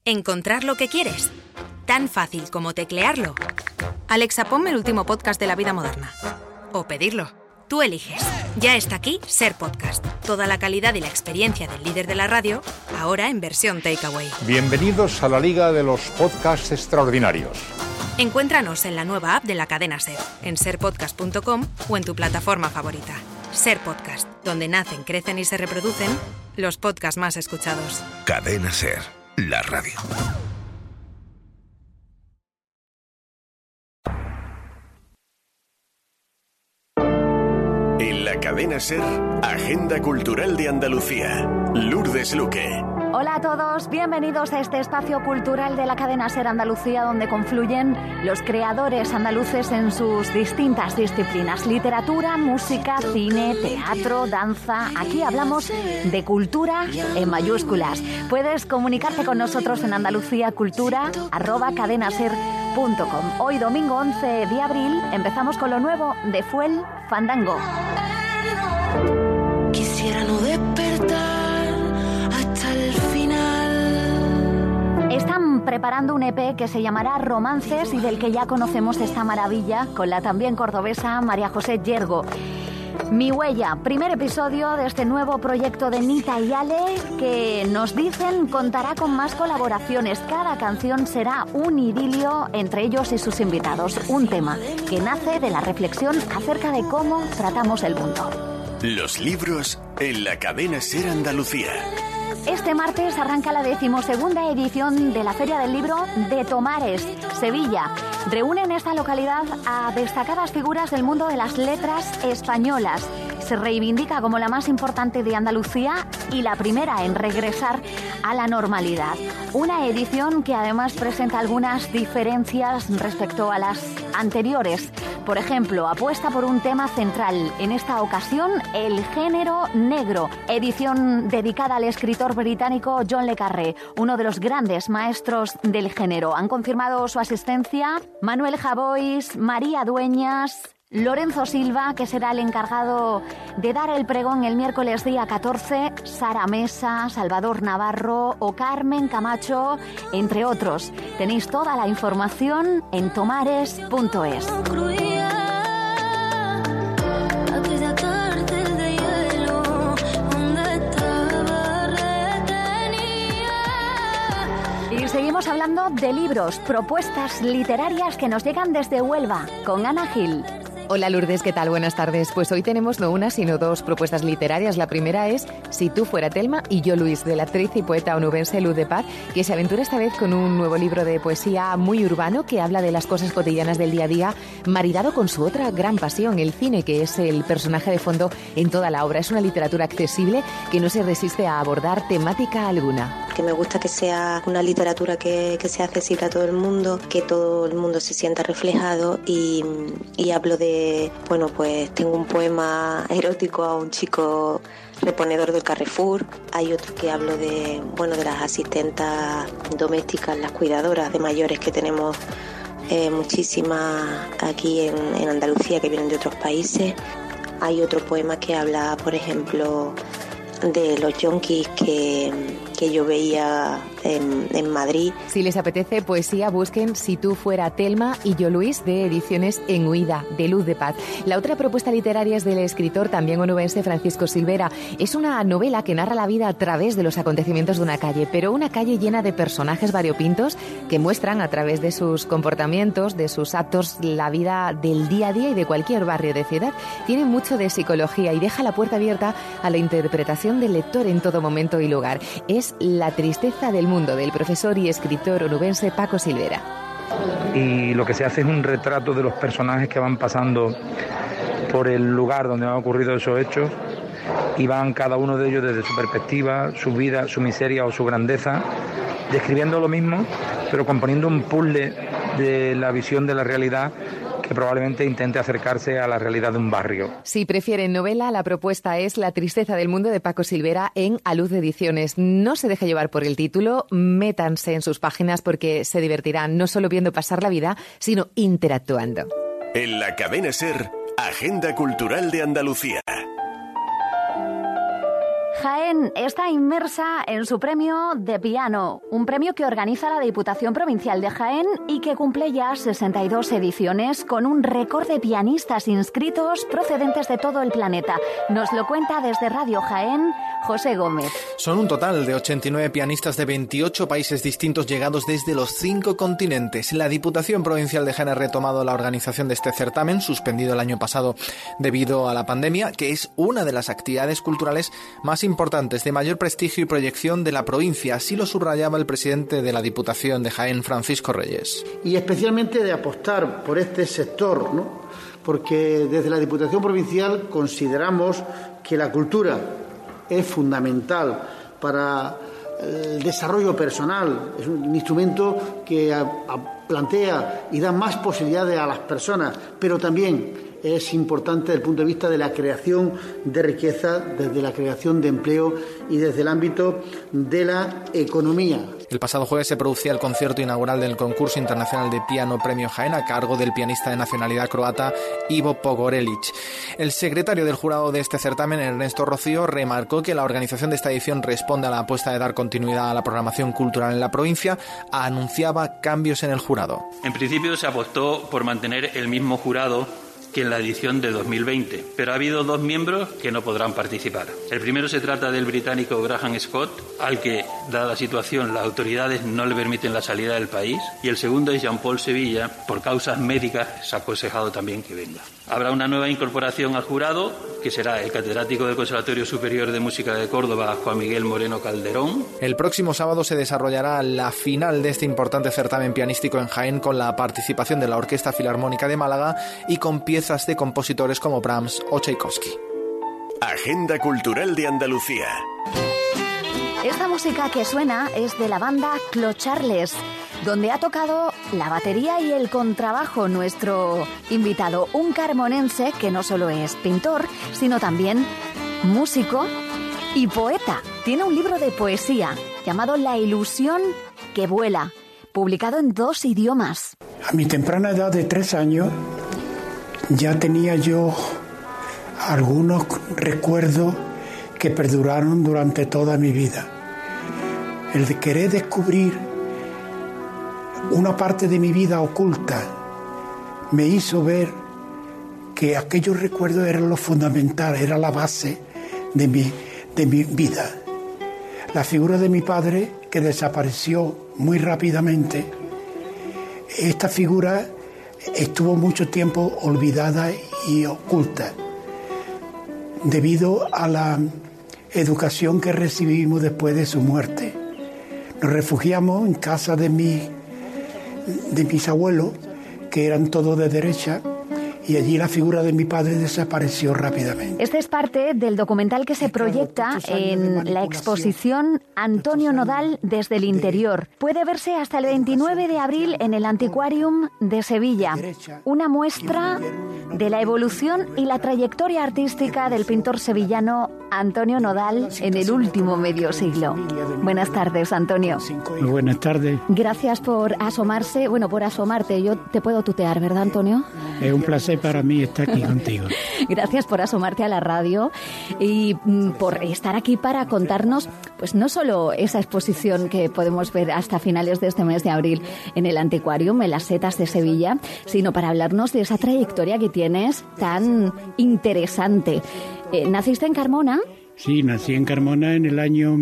Encontrar lo que quieres. Tan fácil como teclearlo. Alexa, ponme el último podcast de la vida moderna. O pedirlo. Tú eliges. Ya está aquí Ser Podcast. Toda la calidad y la experiencia del líder de la radio, ahora en versión takeaway. Bienvenidos a la Liga de los Podcasts Extraordinarios. Encuéntranos en la nueva app de la cadena Ser, en serpodcast.com o en tu plataforma favorita. Ser Podcast, donde nacen, crecen y se reproducen los podcasts más escuchados. Cadena Ser, la radio. En la Cadena Ser, Agenda Cultural de Andalucía. Lourdes Luque. Hola a todos, bienvenidos a este espacio cultural de la cadena Ser Andalucía, donde confluyen los creadores andaluces en sus distintas disciplinas: literatura, música, cine, teatro, danza. Aquí hablamos de cultura en mayúsculas. Puedes comunicarte con nosotros en andaluciacultura@cadenaser.com. Hoy, domingo 11 de abril, empezamos con lo nuevo de Fuel Fandango. Quisiera no despertar hasta el final. Están preparando un EP que se llamará Romances y del que ya conocemos esta maravilla con la también cordobesa María José Yergo. Mi huella, primer episodio de este nuevo proyecto de Nita y Ale, que nos dicen contará con más colaboraciones. Cada canción será un idilio entre ellos y sus invitados. Un tema que nace de la reflexión acerca de cómo tratamos el mundo. Los libros en la Cadena Ser Andalucía. Este martes arranca la 12ª edición de la Feria del Libro de Tomares, Sevilla. Reúne en esta localidad a destacadas figuras del mundo de las letras españolas. Se reivindica como la más importante de Andalucía y la primera en regresar a la normalidad. Una edición que además presenta algunas diferencias respecto a las anteriores. Por ejemplo, apuesta por un tema central, en esta ocasión el género negro. Edición dedicada al escritor británico John le Carré, uno de los grandes maestros del género. Han confirmado su asistencia Manuel Javois, María Dueñas, Lorenzo Silva, que será el encargado de dar el pregón el miércoles día 14, Sara Mesa, Salvador Navarro o Carmen Camacho, entre otros. Tenéis toda la información en tomares.es. Y seguimos hablando de libros, propuestas literarias que nos llegan desde Huelva, con Ana Gil. Hola Lourdes, ¿qué tal? Buenas tardes. Pues hoy tenemos no una, sino dos propuestas literarias. La primera es Si tú fuera Telma y yo Luis, de la actriz y poeta onubense Luz de Paz, que se aventura esta vez con un nuevo libro de poesía muy urbano que habla de las cosas cotidianas del día a día, maridado con su otra gran pasión, el cine, que es el personaje de fondo en toda la obra. Es una literatura accesible que no se resiste a abordar temática alguna. Que me gusta que sea una literatura que sea accesible a todo el mundo, que todo el mundo se sienta reflejado y hablo de, bueno, pues tengo un poema erótico a un chico reponedor del Carrefour, hay otro que hablo de, bueno, de las asistentas domésticas, las cuidadoras de mayores que tenemos muchísimas aquí en Andalucía, que vienen de otros países. Hay otro poema que habla, por ejemplo, de los yonkis que yo veía en Madrid. Si les apetece poesía, busquen Si tú fuera Telma y yo Luis, de Ediciones En Huida, de Luz de Paz. La otra propuesta literaria es del escritor también onubense Francisco Silvera. Es una novela que narra la vida a través de los acontecimientos de una calle, pero una calle llena de personajes variopintos que muestran a través de sus comportamientos, de sus actos, la vida del día a día y de cualquier barrio de ciudad. Tiene mucho de psicología y deja la puerta abierta a la interpretación del lector en todo momento y lugar. Es La tristeza del mundo, del profesor y escritor onubense Paco Silvera. Y lo que se hace es un retrato de los personajes que van pasando por el lugar donde han ocurrido esos hechos y van cada uno de ellos desde su perspectiva, su vida, su miseria o su grandeza, describiendo lo mismo, pero componiendo un puzzle de la visión de la realidad que probablemente intente acercarse a la realidad de un barrio. Si prefieren novela, la propuesta es La tristeza del mundo de Paco Silvera en A Luz de Ediciones. No se deje llevar por el título, métanse en sus páginas porque se divertirán no solo viendo pasar la vida, sino interactuando. En la Cadena Ser, Agenda Cultural de Andalucía. Jaén está inmersa en su premio de piano, un premio que organiza la Diputación Provincial de Jaén y que cumple ya 62 ediciones con un récord de pianistas inscritos procedentes de todo el planeta. Nos lo cuenta desde Radio Jaén José Gómez. Son un total de 89 pianistas de 28 países distintos llegados desde los 5 continentes. La Diputación Provincial de Jaén ha retomado la organización de este certamen, suspendido el año pasado debido a la pandemia, que es una de las actividades culturales más importantes, de mayor prestigio y proyección de la provincia. Así lo subrayaba el presidente de la Diputación de Jaén, Francisco Reyes. Y especialmente de apostar por este sector, ¿no? Porque desde la Diputación Provincial consideramos que la cultura es fundamental para el desarrollo personal. Es un instrumento que plantea y da más posibilidades a las personas, pero también es importante desde el punto de vista de la creación de riqueza, desde la creación de empleo y desde el ámbito de la economía. El pasado jueves se producía el concierto inaugural del concurso internacional de piano Premio Jaén a cargo del pianista de nacionalidad croata Ivo Pogorelic. El secretario del jurado de este certamen, Ernesto Rocío, remarcó que la organización de esta edición responde a la apuesta de dar continuidad a la programación cultural en la provincia. Anunciaba cambios en el jurado. En principio se apostó por mantener el mismo jurado que en la edición de 2020, pero ha habido 2 miembros que no podrán participar. El primero se trata del británico Graham Scott, al que, dada la situación, las autoridades no le permiten la salida del país, y el segundo es Jean-Paul Sevilla, por causas médicas se ha aconsejado también que venga. Habrá una nueva incorporación al jurado, que será el catedrático del Conservatorio Superior de Música de Córdoba, Juan Miguel Moreno Calderón. El próximo sábado se desarrollará la final de este importante certamen pianístico en Jaén, con la participación de la Orquesta Filarmónica de Málaga y con piezas de compositores como Brahms o Tchaikovsky. Agenda Cultural de Andalucía. Esta música que suena es de la banda Clocharles, donde ha tocado la batería y el contrabajo nuestro invitado, un carmonense que no solo es pintor, sino también músico y poeta. Tiene un libro de poesía llamado La ilusión que vuela, publicado en 2 idiomas. A mi temprana edad de 3 años ya tenía yo algunos recuerdos que perduraron durante toda mi vida. El de querer descubrir una parte de mi vida oculta me hizo ver que aquellos recuerdos eran lo fundamental, era la base de mi vida. La figura de mi padre, que desapareció muy rápidamente, esta figura estuvo mucho tiempo olvidada y oculta debido a la educación que recibimos después de su muerte. Nos refugiamos en casa de mis abuelos, que eran todos de derecha, y allí la figura de mi padre desapareció rápidamente. Este es parte del documental que se proyecta en la exposición Antonio Nodal desde el interior. Puede verse hasta el 29 de abril en el Antiquarium de Sevilla. Una muestra de la evolución y la trayectoria artística del pintor sevillano Antonio Nodal en el último medio siglo. Buenas tardes, Antonio. Muy buenas tardes. Gracias por asomarse, por asomarte. Yo te puedo tutear, ¿verdad, Antonio? Es un placer para mí estar aquí contigo. Gracias por asomarte a la radio y por estar aquí para contarnos, pues no solo esa exposición que podemos ver hasta finales de este mes de abril en el Antiquarium, en las Setas de Sevilla, sino para hablarnos de esa trayectoria que tienes tan interesante. ¿Naciste en Carmona? Sí, nací en Carmona en el año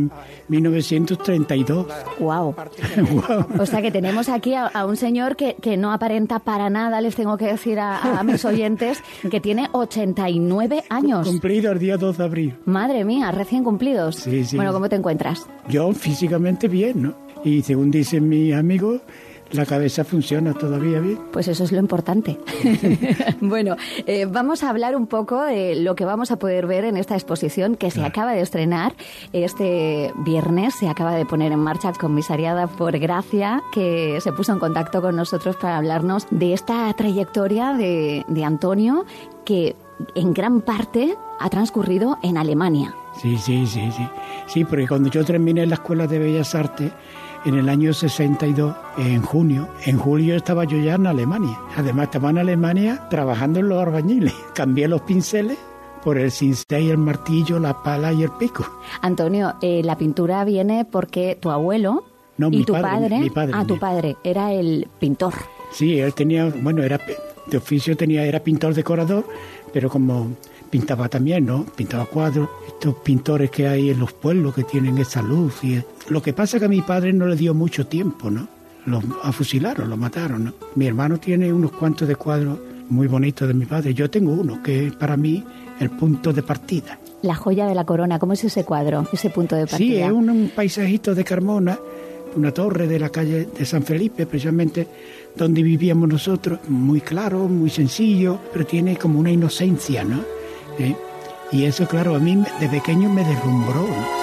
1932. Wow. O sea que tenemos aquí a un señor que no aparenta para nada, les tengo que decir a mis oyentes, que tiene 89 años. Cumplido el día 2 de abril. Madre mía, recién cumplidos. Sí. Bueno, ¿cómo te encuentras? Yo físicamente bien, ¿no? Y según dicen mis amigos, la cabeza funciona todavía bien. Pues eso es lo importante. Bueno, vamos a hablar un poco de lo que vamos a poder ver en esta exposición que se acaba de estrenar este viernes. Se acaba de poner en marcha, comisariada por Gracia, que se puso en contacto con nosotros para hablarnos de esta trayectoria de Antonio, que en gran parte ha transcurrido en Alemania. Sí. Sí, porque cuando yo terminé la Escuela de Bellas Artes, en el año 62, en julio estaba yo ya en Alemania. Además estaba en Alemania trabajando en los albañiles. Cambié los pinceles por el cincel, el martillo, la pala y el pico. Antonio, la pintura viene porque tu abuelo y tu padre, tu padre era el pintor. Sí, él tenía, bueno, era de oficio, era pintor decorador, pero como pintaba también, ¿no? Pintaba cuadros, estos pintores que hay en los pueblos que tienen esa luz. Y lo que pasa es que a mi padre no le dio mucho tiempo, ¿no? Lo afusilaron, lo mataron, ¿no? Mi hermano tiene unos cuantos de cuadros muy bonitos de mi padre. Yo tengo uno que es para mí el punto de partida. La joya de la corona, ¿cómo es ese cuadro, ese punto de partida? Sí, es un paisajito de Carmona, una torre de la calle de San Felipe, precisamente donde vivíamos nosotros, muy claro, muy sencillo, pero tiene como una inocencia, ¿no? Y eso, claro, a mí de pequeño me deslumbró, ¿no?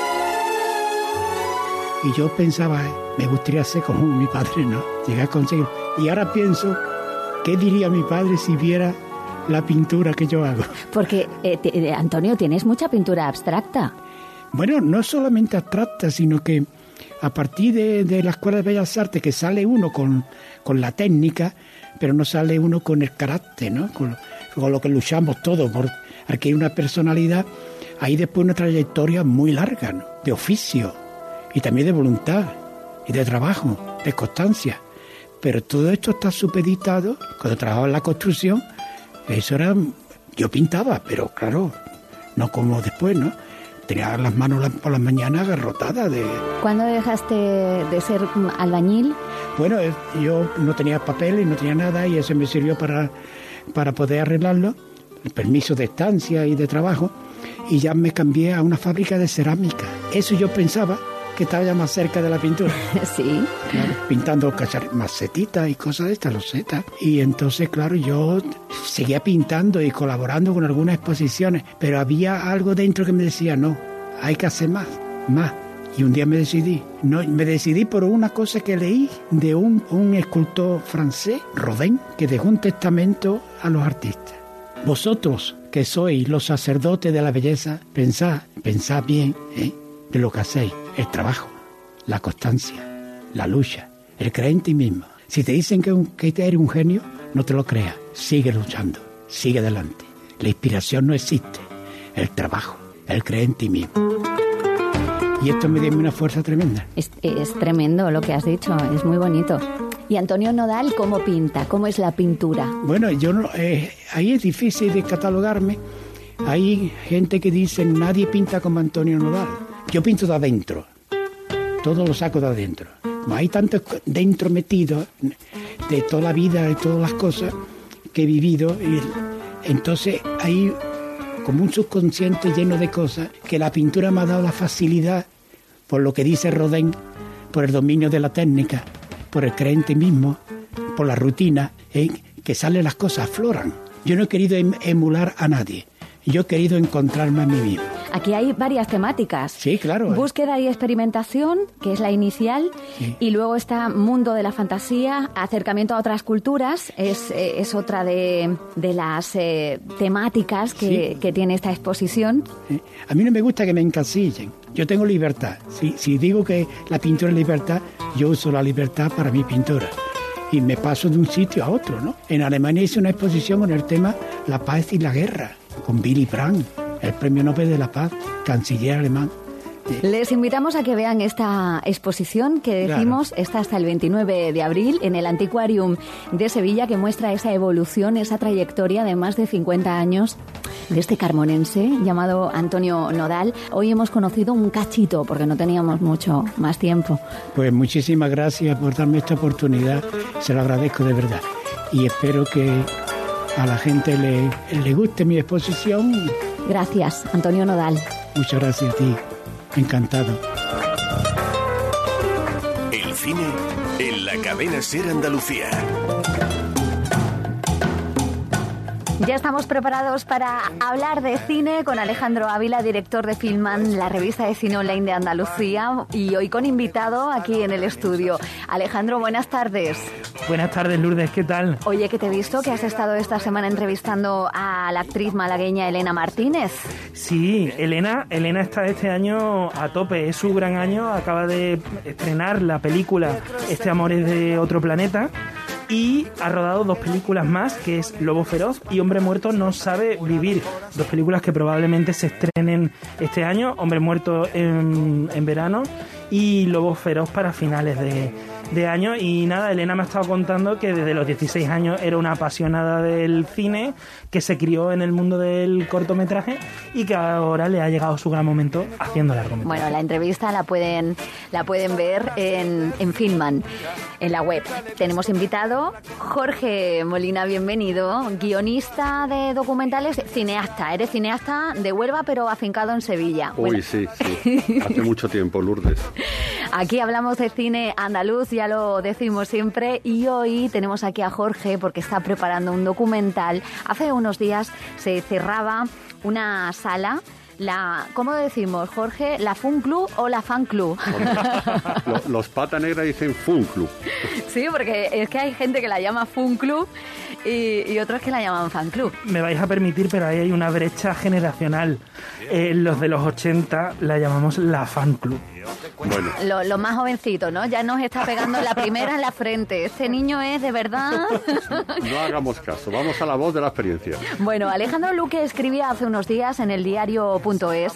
Y yo pensaba, me gustaría ser como mi padre, ¿no? Llegué a conseguir. Y ahora pienso, ¿qué diría mi padre si viera la pintura que yo hago? Porque, Antonio, tienes mucha pintura abstracta. Bueno, no solamente abstracta, sino que a partir de la Escuela de Bellas Artes, que sale uno con la técnica, pero no sale uno con el carácter, ¿no? Con lo que luchamos todos, porque hay una personalidad, hay después una trayectoria muy larga, ¿no? De oficio, y también de voluntad, y de trabajo, de constancia. Pero todo esto está supeditado, cuando trabajaba en la construcción, eso era, yo pintaba, pero claro, no como después, ¿no? Tenía las manos por las mañanas agarrotadas de... ¿Cuándo dejaste de ser albañil? Bueno, yo no tenía papeles, no tenía nada, y eso me sirvió para poder arreglarlo, el permiso de estancia y de trabajo, y ya me cambié a una fábrica de cerámica. Eso yo pensaba que estaba ya más cerca de la pintura. Sí. Claro, pintando macetitas y cosas de estas, losetas. Y entonces, claro, yo seguía pintando y colaborando con algunas exposiciones, pero había algo dentro que me decía, no, hay que hacer más. Y un día me decidí por una cosa que leí de un escultor francés, Rodin, que dejó un testamento a los artistas. Vosotros, que sois los sacerdotes de la belleza, pensad bien, de lo que hacéis, el trabajo, la constancia, la lucha, el creer en ti mismo. Si te dicen que eres un genio, no te lo creas, sigue luchando, sigue adelante. La inspiración no existe, el trabajo, el creer en ti mismo. Y esto me dio una fuerza tremenda. Es tremendo lo que has dicho, es muy bonito. ¿Y Antonio Nodal cómo pinta? ¿Cómo es la pintura? Bueno, ahí es difícil de catalogarme. Hay gente que dice, nadie pinta como Antonio Nodal. Yo pinto de adentro, todo lo saco de adentro. Hay tanto dentro metido de toda la vida, de todas las cosas que he vivido. Y entonces hay como un subconsciente lleno de cosas que la pintura me ha dado la facilidad, por lo que dice Rodin, por el dominio de la técnica, por el creer en ti mismo, por la rutina, que salen las cosas, afloran. Yo no he querido emular a nadie, yo he querido encontrarme a mí mismo. Aquí hay varias temáticas. Sí, claro. Búsqueda y experimentación, que es la inicial, sí. Y luego está mundo de la fantasía, acercamiento a otras culturas, es otra de las temáticas que tiene esta exposición. Sí. A mí no me gusta que me encasillen. Yo tengo libertad. Si digo que la pintura es libertad, yo uso la libertad para mi pintura. Y me paso de un sitio a otro, ¿no? En Alemania hice una exposición con el tema La paz y la guerra, con Willy Brandt, el Premio Nobel de la Paz, canciller alemán. Les invitamos a que vean esta exposición que decimos está hasta el 29 de abril en el Antiquarium de Sevilla, que muestra esa evolución, esa trayectoria de más de 50 años de este carmonense llamado Antonio Nodal. Hoy hemos conocido un cachito porque no teníamos mucho más tiempo. Pues muchísimas gracias por darme esta oportunidad, se lo agradezco de verdad. Y espero que a la gente le guste mi exposición. Gracias, Antonio Nodal. Muchas gracias a ti. Encantado. El cine en la cadena SER Andalucía. Ya estamos preparados para hablar de cine con Alejandro Ávila, director de Filman, la revista de cine online de Andalucía, y hoy con invitado aquí en el estudio. Alejandro, buenas tardes. Buenas tardes, Lourdes, ¿qué tal? Oye, que te he visto que has estado esta semana entrevistando a la actriz malagueña Elena Martínez. Sí, Elena está este año a tope, es su gran año, acaba de estrenar la película Este amor es de otro planeta, y ha rodado 2 películas más, que es Lobo Feroz y Hombre Muerto no sabe vivir, 2 películas que probablemente se estrenen este año, Hombre Muerto en verano y Lobo Feroz para finales de año. Y nada, Elena me ha estado contando que desde los 16 años era una apasionada del cine, que se crió en el mundo del cortometraje y que ahora le ha llegado su gran momento haciendo largometraje. Bueno, la entrevista la pueden ver en Filman, en la web. Tenemos invitado Jorge Molina, bienvenido, guionista de documentales, cineasta. Eres cineasta de Huelva, pero afincado en Sevilla. Uy, bueno. Sí. Hace mucho tiempo, Lourdes. Aquí hablamos de cine andaluz, ya lo decimos siempre, y hoy tenemos aquí a Jorge porque está preparando un documental. Hace unos días se cerraba una sala, ¿cómo decimos, Jorge? ¿La Fun Club o la Fan Club? Los Pata Negra dicen Fun Club. Sí, porque es que hay gente que la llama Fun Club y otros que la llaman Fan Club. Me vais a permitir, pero ahí hay una brecha generacional. Los de los 80 la llamamos la Fan Club. Bueno. Lo más jovencito, ¿no? Ya nos está pegando la primera en la frente. Este niño es de verdad. No hagamos caso, vamos a la voz de la experiencia. Bueno, Alejandro Luque escribía hace unos días en el diario.es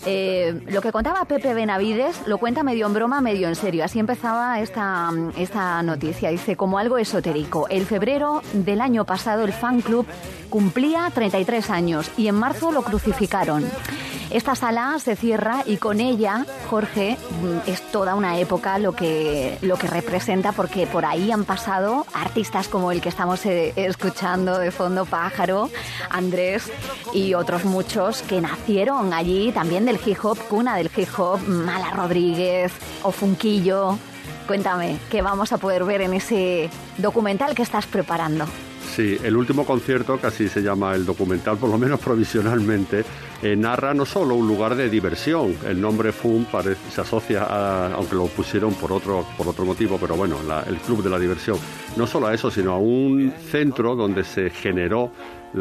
lo que contaba Pepe Benavides, lo cuenta medio en broma, medio en serio. Así empezaba esta noticia. Dice, como algo esotérico, el febrero del año pasado el fan club cumplía 33 años y en marzo lo crucificaron. Esta sala se cierra y con ella, Jorge, es toda una época lo que representa, porque por ahí han pasado artistas como el que estamos escuchando de fondo, Pájaro, Andrés y otros muchos que nacieron allí también del hip hop, cuna del hip hop, Mala Rodríguez o Funquillo. Cuéntame, ¿qué vamos a poder ver en ese documental que estás preparando? Sí, el último concierto, que así se llama el documental, por lo menos provisionalmente, narra no solo un lugar de diversión. El nombre FUN se asocia a, aunque lo pusieron por otro motivo, pero bueno, el club de la diversión. No solo a eso, sino a un centro donde se generó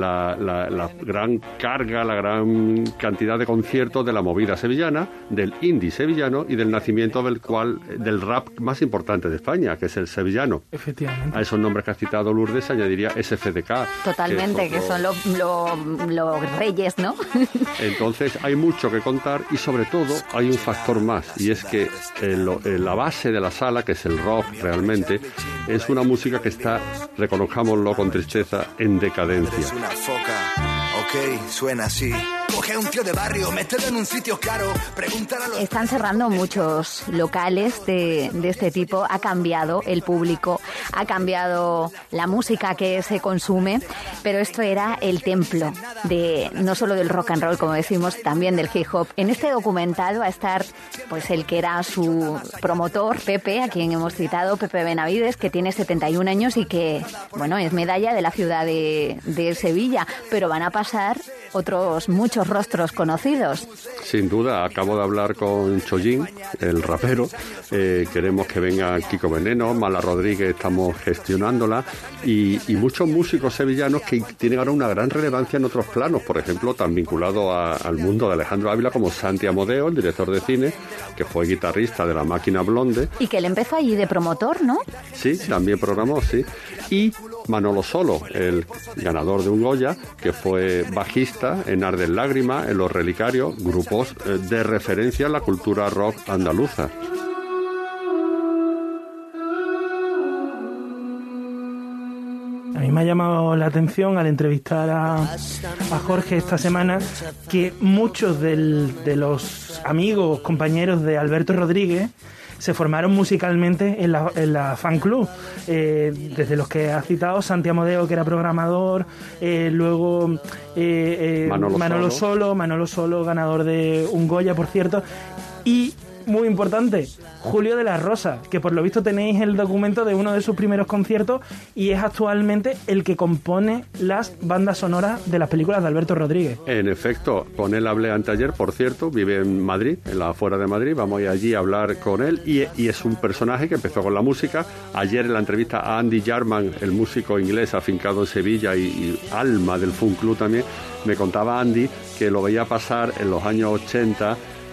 la gran carga, la gran cantidad de conciertos de la movida sevillana, del indie sevillano y del nacimiento del rap más importante de España, que es el sevillano. Efectivamente. A esos nombres que has citado, Lourdes, se añadiría SFDK. Totalmente, que son los reyes, ¿no? Entonces hay mucho que contar y sobre todo hay un factor más, y es que la base de la sala, que es el rock realmente, es una música que está, reconozcámoslo con tristeza, en decadencia. Una foca, ok, suena así. Coge a un tío de barrio, mételo en un sitio caro, preguntar a los... Están cerrando muchos locales de este tipo, ha cambiado el público, ha cambiado la música que se consume, pero esto era el templo de no solo del rock and roll, como decimos, también del hip hop. En este documental va a estar pues el que era su promotor, Pepe, a quien hemos citado, Pepe Benavides, que tiene 71 años y que, bueno, es medalla de la ciudad de Sevilla, pero van a pasar otros muchos rostros conocidos. Sin duda, acabo de hablar con Chollín, el rapero, queremos que venga Kiko Veneno, Mala Rodríguez, estamos gestionándola, y muchos músicos sevillanos que tienen ahora una gran relevancia en otros planos, por ejemplo, tan vinculado al mundo de Alejandro Ávila como Santi Amodeo, el director de cine, que fue guitarrista de La Máquina Blonde. Y que él empezó allí de promotor, ¿no? Sí, también programó, sí. Y Manolo Solo, el ganador de un Goya, que fue bajista en Arden Lágrima, en Los Relicarios, grupos de referencia en la cultura rock andaluza. A mí me ha llamado la atención al entrevistar a Jorge esta semana que muchos de los amigos, compañeros de Alberto Rodríguez se formaron musicalmente en la fan club, desde los que ha citado, Santi Amodeo, que era programador, luego Manolo Solo, ganador de un Goya, por cierto, y muy importante, Julio de la Rosa, que por lo visto tenéis el documento de uno de sus primeros conciertos y es actualmente el que compone las bandas sonoras de las películas de Alberto Rodríguez. En efecto, con él hablé anteayer, por cierto, vive en Madrid, en la afuera de Madrid, vamos a ir allí a hablar con él y es un personaje que empezó con la música. Ayer en la entrevista a Andy Jarman, el músico inglés afincado en Sevilla y alma del Fun Club también, me contaba Andy que lo veía pasar en los años 80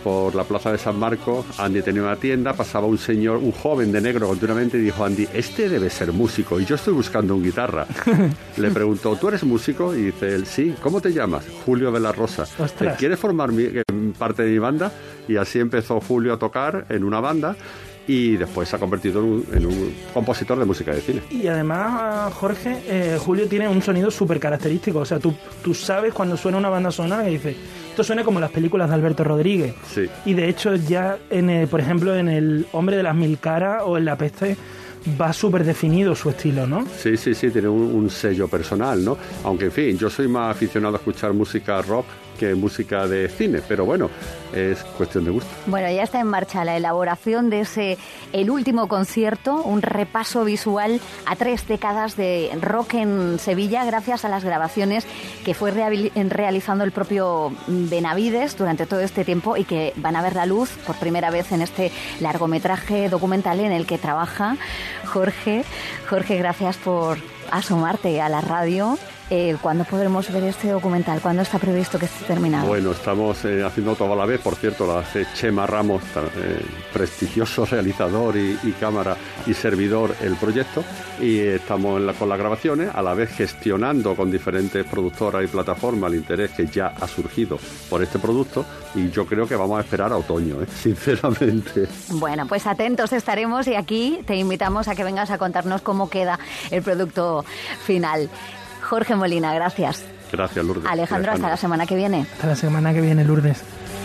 por la plaza de San Marcos. Andy tenía una tienda, pasaba un señor, un joven de negro continuamente y dijo: Andy, este debe ser músico y yo estoy buscando un guitarra. Le preguntó: ¿tú eres músico? Y dice él: sí. ¿Cómo te llamas? Julio de la Rosa. ¿Quieres formar parte de mi banda? Y así empezó Julio a tocar en una banda y después se ha convertido en un compositor de música de cine. Y además, Jorge, Julio tiene un sonido súper característico. O sea, tú sabes cuando suena una banda sonora y dices, esto suena como las películas de Alberto Rodríguez. Sí. Y de hecho ya, por ejemplo, en El Hombre de las Mil Caras o en La Peste, va súper definido su estilo, ¿no? Sí, tiene un sello personal, ¿no? Aunque, en fin, yo soy más aficionado a escuchar música rock que música de cine, pero bueno, es cuestión de gusto. Bueno, ya está en marcha la elaboración de el último concierto, un repaso visual a 3 décadas de rock en Sevilla, gracias a las grabaciones que fue realizando el propio Benavides durante todo este tiempo y que van a ver la luz por primera vez en este largometraje documental en el que trabaja Jorge. Jorge, gracias por asomarte a la radio. ¿Cuándo podremos ver este documental? ¿Cuándo está previsto que esté terminado? Bueno, estamos haciendo todo a la vez. Por cierto, lo hace Chema Ramos, prestigioso realizador y cámara y servidor el proyecto, y estamos con las grabaciones, a la vez gestionando con diferentes productoras y plataformas el interés que ya ha surgido por este producto, y yo creo que vamos a esperar a otoño, sinceramente. Bueno, pues atentos estaremos y aquí te invitamos a que vengas a contarnos cómo queda el producto final. Jorge Molina, gracias. Gracias, Lourdes. Alejandro, hasta la semana que viene. Hasta la semana que viene, Lourdes.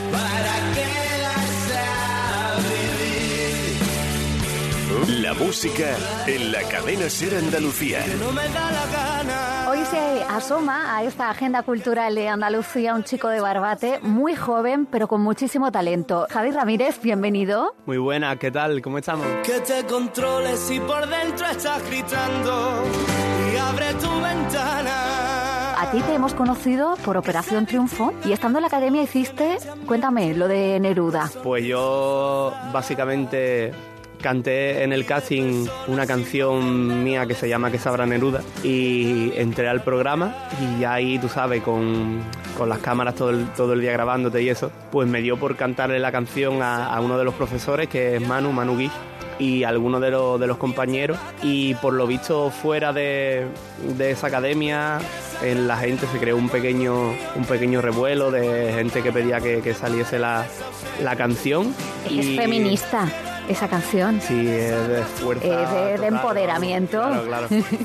La música en la cadena SER Andalucía. Hoy se asoma a esta agenda cultural de Andalucía un chico de Barbate, muy joven, pero con muchísimo talento. Javi Ramírez, bienvenido. Muy buena, ¿qué tal? ¿Cómo estamos? Que te controles si por dentro estás gritando y abre tu ventana. A ti te hemos conocido por Operación Triunfo y estando en la academia hiciste, cuéntame, lo de Neruda. Pues yo básicamente canté en el casting una canción mía que se llama Que sabrá Neruda y entré al programa y ahí, tú sabes, con las cámaras todo el día grabándote y eso, pues me dio por cantarle la canción a uno de los profesores, que es Manu Guix, y algunos de los compañeros, y por lo visto fuera de esa academia en la gente se creó un pequeño revuelo de gente que pedía que saliese la canción. Es feminista esa canción. Sí, es de fuerza. Es de empoderamiento. Claro.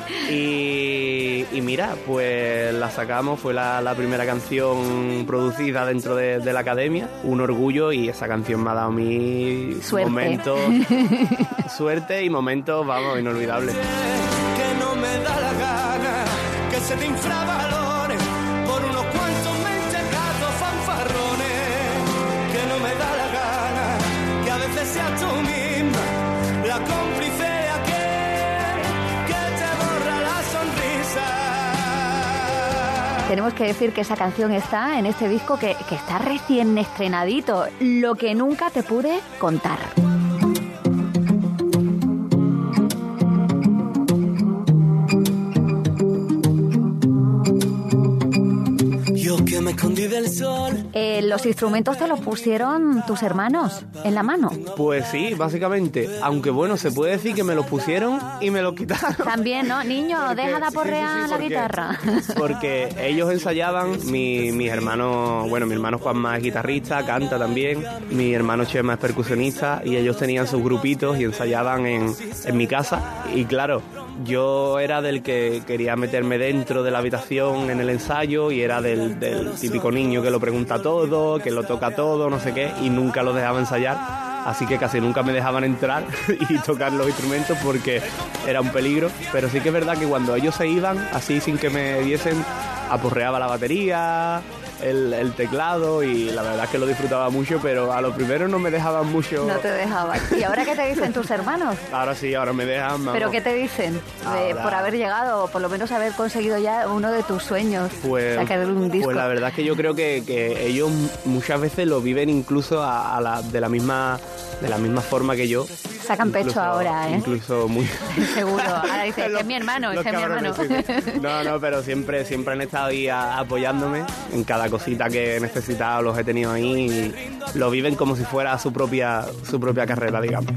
Y mira, pues la sacamos, fue la primera canción producida dentro de la academia, un orgullo, y esa canción me ha dado mi momentos, suerte y momentos, vamos, inolvidables. Que no me da la gana, que se te infravalore por unos cuantos mentecatos fanfarrones, que no me da la gana, que a veces seas tú misma la cómplice de aquel que te borra la sonrisa. Tenemos que decir que esa canción está en este disco que está recién estrenadito, Lo que nunca te pude contar. Que me escondí del sol. ¿Los instrumentos te los pusieron tus hermanos en la mano? Pues sí, básicamente. Aunque bueno, se puede decir que me los pusieron y me los quitaron. También, ¿no? Niño, deja de aporrear la guitarra. Porque ellos ensayaban, mis hermanos, bueno, mi hermano Juanma es guitarrista, canta también, mi hermano Chema es percusionista, y ellos tenían sus grupitos y ensayaban en mi casa. Y claro, yo era del que quería meterme dentro de la habitación en el ensayo, y era del típico niño que lo pregunta todo, que lo toca todo, no sé qué, y nunca lo dejaba ensayar, así que casi nunca me dejaban entrar y tocar los instrumentos porque era un peligro. Pero sí que es verdad que cuando ellos se iban, así sin que me viesen, aporreaba la batería, el teclado, y la verdad es que lo disfrutaba mucho, pero a lo primero no me dejaban mucho. No te dejaban. ¿Y ahora qué te dicen tus hermanos? Ahora sí, ahora me dejan. Vamos. ¿Pero qué te dicen por haber llegado, o por lo menos haber conseguido ya uno de tus sueños? Pues, sacar un disco. Pues la verdad es que yo creo que ellos muchas veces lo viven incluso de la misma forma que yo, Sacan pecho ahora, ¿eh? Incluso muy... Seguro. Ahora dice, es mi hermano, es mi hermano. No, pero siempre han estado ahí apoyándome en cada cosita que he necesitado, los he tenido ahí y lo viven como si fuera su propia carrera, digamos.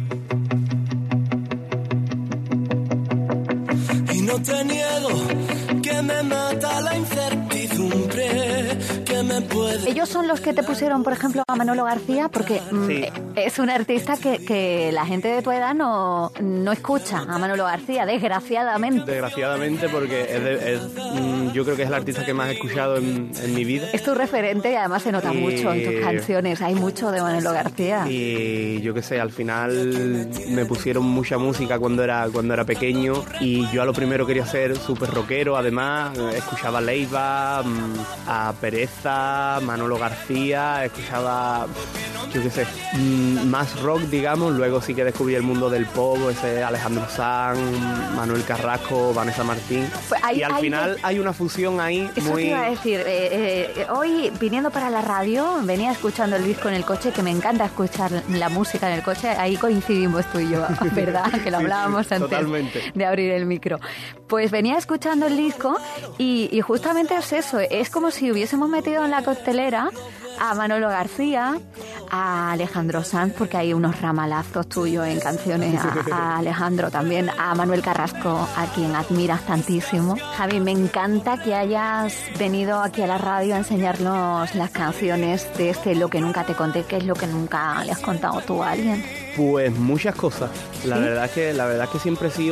Y no te niego que me mata la incertidumbre que me puede... Ellos son los que te pusieron, por ejemplo, a Manolo García, porque sí, es un artista que la gente de tu edad no escucha a Manolo García, desgraciadamente. Desgraciadamente, porque yo creo que es el artista que más he escuchado en mi vida. Es tu referente y además se nota mucho en tus canciones, hay mucho de Manolo García. Y yo qué sé, al final me pusieron mucha música cuando era pequeño y yo a lo primero quería ser súper rockero, además escuchaba a Leiva, a Pereza, Manolo García, escuchaba, yo qué sé, más rock, digamos. Luego sí que descubrí el mundo del pop, ese Alejandro Sanz, Manuel Carrasco, Vanessa Martín. Pues y al final hay una fusión ahí. Eso muy... te iba a decir, hoy viniendo para la radio venía escuchando el disco en el coche, que me encanta escuchar la música en el coche, ahí coincidimos tú y yo, ¿verdad? Que lo hablábamos sí, antes totalmente. De abrir el micro. Pues venía escuchando el disco y justamente es eso, es como si hubiésemos metido en la costelera a Manolo García, a Alejandro Sanz, porque hay unos ramalazos tuyos en canciones, a Alejandro también, a Manuel Carrasco, a quien admiras tantísimo. Javi, me encanta que hayas venido aquí a la radio a enseñarnos las canciones de Lo que nunca te conté. ¿Qué es lo que nunca le has contado tú a alguien? Pues muchas cosas. La verdad es que siempre he sido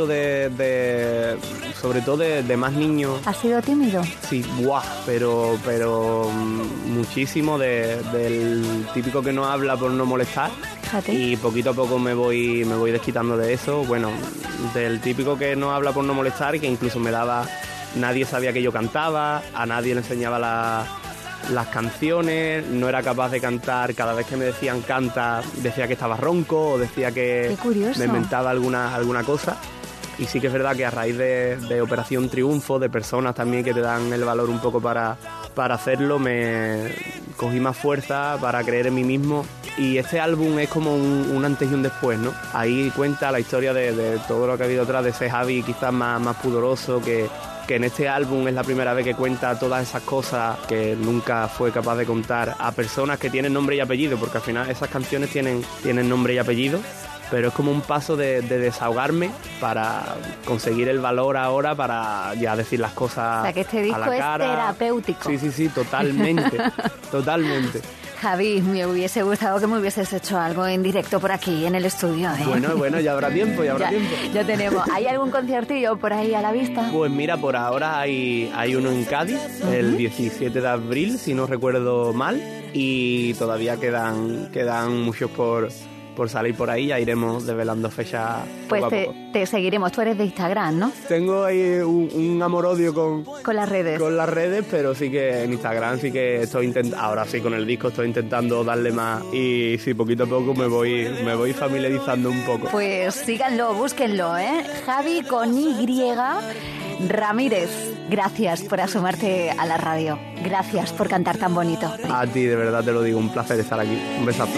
sobre todo de más niño. ¿Has sido tímido? Sí, pero muchísimo del típico que no habla por no molestar. Fíjate. Y poquito a poco me voy desquitando de eso. Bueno, del típico que no habla por no molestar y que incluso nadie sabía que yo cantaba, a nadie le enseñaba las canciones, no era capaz de cantar, cada vez que me decían canta decía que estaba ronco o decía que me inventaba alguna cosa. Y sí que es verdad que a raíz de Operación Triunfo, de personas también que te dan el valor un poco para hacerlo, me cogí más fuerza para creer en mí mismo. Y este álbum es como un antes y un después, ¿no? Ahí cuenta la historia de todo lo que ha habido atrás de ese Javi quizás más pudoroso, que en este álbum es la primera vez que cuenta todas esas cosas que nunca fue capaz de contar a personas que tienen nombre y apellido, porque al final esas canciones tienen nombre y apellido, pero es como un paso de desahogarme para conseguir el valor ahora para ya decir las cosas. O sea, que este disco es terapéutico. Sí, totalmente, totalmente. Javi, me hubiese gustado que me hubieses hecho algo en directo por aquí, en el estudio, ¿eh? Bueno, ya habrá tiempo, Ya tenemos. ¿Hay algún conciertillo por ahí a la vista? Pues mira, por ahora hay uno en Cádiz, el 17 de abril, si no recuerdo mal, y todavía quedan muchos por salir por ahí, ya iremos desvelando fechas. Pues te seguiremos, tú eres de Instagram, ¿no? Tengo ahí un amor-odio con las redes. Con las redes, pero sí que en Instagram sí que estoy intentando, ahora sí con el disco estoy intentando darle más y sí, poquito a poco me voy familiarizando un poco. Pues síganlo, búsquenlo, ¿eh? Javi con Y Ramírez, gracias por asomarte a la radio, gracias por cantar tan bonito. A ti, de verdad te lo digo, un placer estar aquí, un besazo.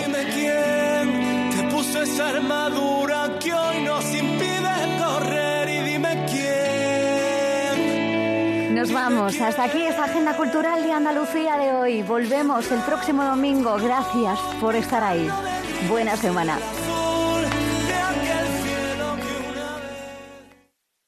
Puso esa armadura que hoy nos impide correr y dime quién. Nos vamos, hasta aquí esta Agenda Cultural de Andalucía de hoy. Volvemos el próximo domingo, gracias por estar ahí. Buena semana.